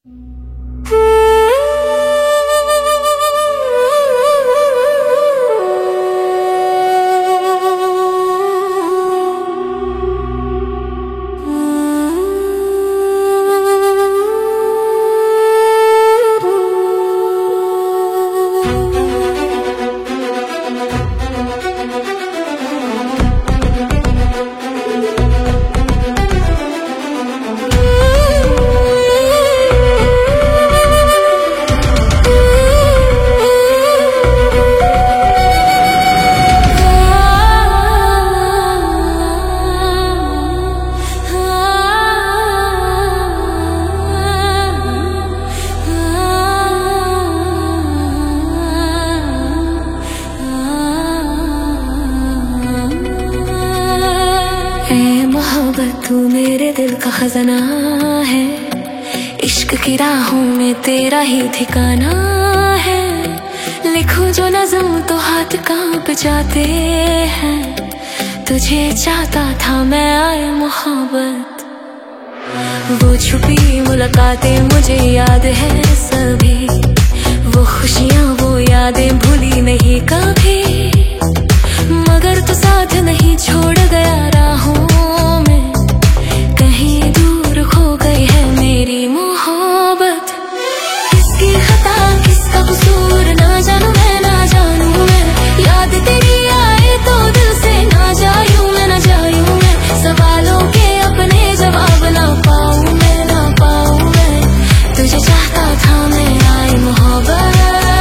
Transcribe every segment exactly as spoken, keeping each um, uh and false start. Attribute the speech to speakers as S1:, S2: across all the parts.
S1: तू मेरे दिल का खजाना है, इश्क की राहों में तेरा ही ठिकाना है। लिखूं जो नज़्म तो हाथ कांप जाते हैं, तुझे चाहता था मैं आए मोहब्बत। वो छुपी मुलाकातें मुझे याद है सभी, वो खुशियाँ वो यादें भूली नहीं कभी। मगर तू साथ नहीं छोड़ गया राहों में, कहीं दूर खो गई है मेरी मोहब्बत। किसकी खता किसका कसूर ना जानू मैं ना जानू मैं, याद तेरी आए तो दिल से ना जायूं मैं ना जायूं मैं। सवालों के अपने जवाब ना पाऊं मैं ना पाऊं मैं, तुझे चाहता था मैं आई मोहब्बत।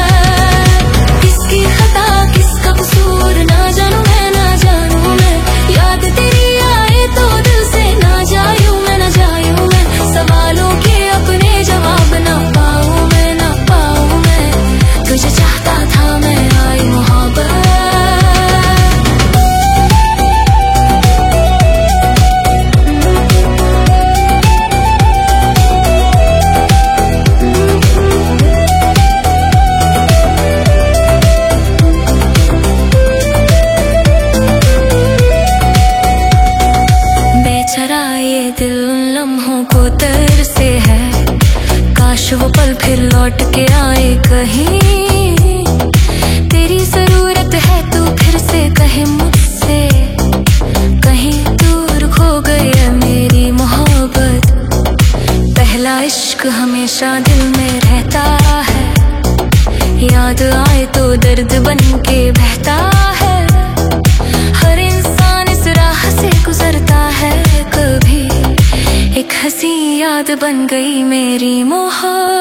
S1: किसकी खता किसका कसूर ना जानू मैं ना जानू मैं, याद तेरी आए तो दिल से ना जायूं मैं ना जायूं मैं। सवालों के अपने जवाब ना पाऊं मैं ना पाऊं मैं, तुझे चाहता था मैं आई मोहब्बत। बेचारा ये दिल उन लम्हों को तरसे है, काश वो पल फिर लौट के आए कहीं। तेरी जरूरत है तू फिर से कहे मुझसे, कहीं दूर खो गई है मेरी मोहब्बत। पहला इश्क हमेशा दिल में रहता है, याद आए तो दर्द बन के बहता है। हर इंसान इस राह से गुजरता है कभी, एक हंसी याद बन गई मेरी मोहब्बत।